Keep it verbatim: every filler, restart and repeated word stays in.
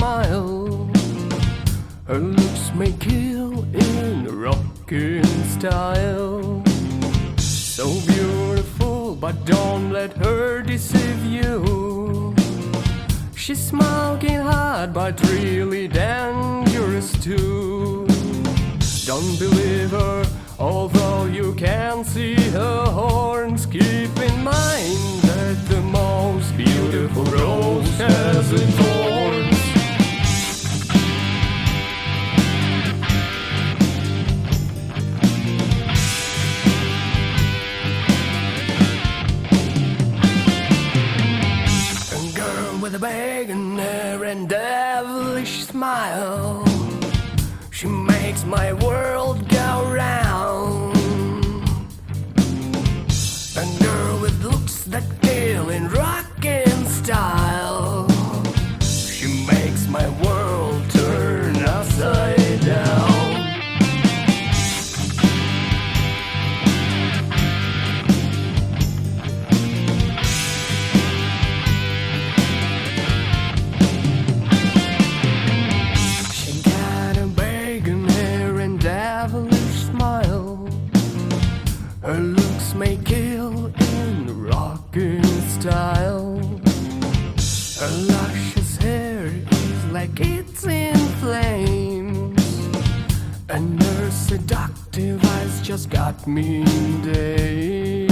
smile. Her looks may kill in rocking style. So beautiful, but don't let her deceive you. She's smoking hot, but really dangerous too. Don't believe her, although you can see her horns. Keep in mind that the most beautiful rose has its thorns. A girl with a begging hair and devilish smile, she makes my world go round. A girl with looks that kill in rockin' style, she makes my world turn upside down. She got a begging hair and devilish smile. Her looks may kill in rocking style. Her luscious hair is like it's in flames, and her seductive eyes just got me in daze.